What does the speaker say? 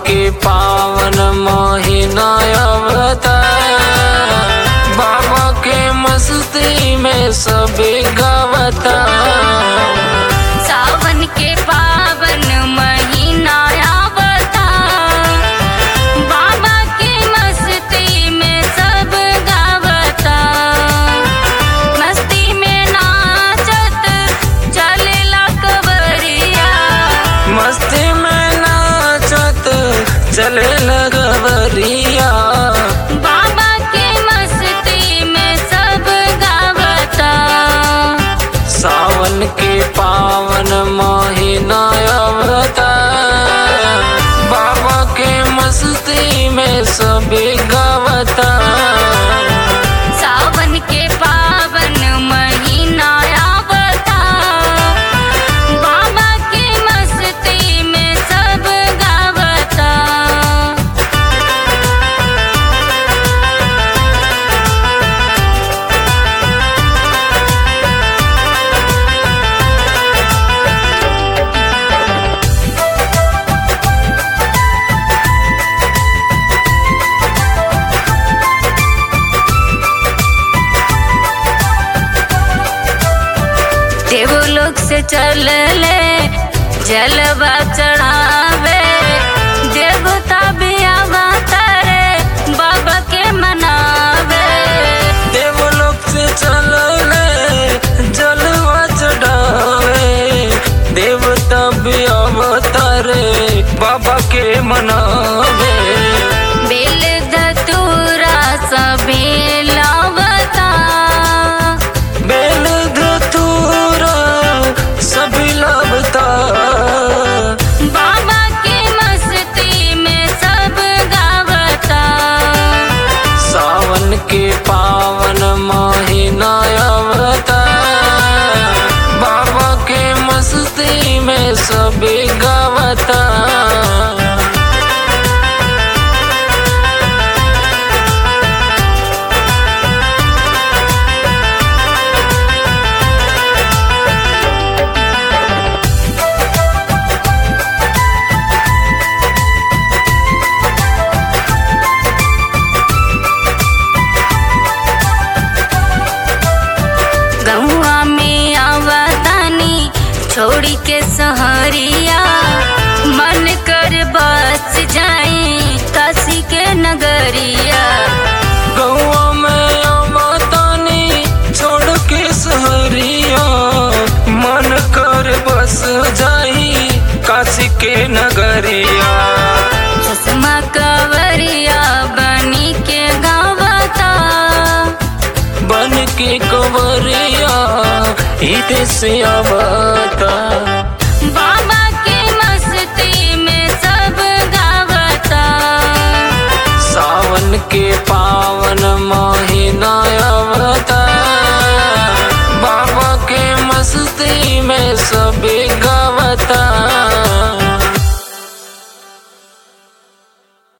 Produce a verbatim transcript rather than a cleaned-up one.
के पावन महीना अवतार, बाबा के मस्ती में सभी गावता। सावन के पावन महीना अवतार, बाबा के मस्ती में सब गावता। मस्ती में नाचत चलेला कवरिया, मस्ती में नाचत चले लगवरिया, बाबा के मस्ती में सब गावता। सावन के पावन महीना अवतार, बाबा के मस्ती में सभी गावता। सावन के पावन महीना अवतार, बाबा के मस्ती में सब गावता। देवलोक से चलले जलवा चढ़ावे, देवता भी अवतारे बाबा के मनावे। देवलोक से चलले जलवा चढ़ावे, देवता भी अवतारे बाबा के मनावे। बेल धतूरा सभी लावता, बेल धतूरा सभी लावता, बाबा के मस्ती में सब गावता। सावन के पावन महीना अवतार, बाबा के मस्ती में सभी गावता। गौआ में आवतानी छोड़ी के सहरिया, मन कर बस जाई काशी के नगरिया। गौआ में अवतानी छोड़ के सहरिया, मन कर बस जाई काशी के नगरिया। चश्मा कवरिया बनी के गावता, बन के कंवरिया इधर से आवता। बाबा के मस्ती में सब गावता। सावन के पावन महीना अवतार, बाबा के मस्ती में सभी गावता।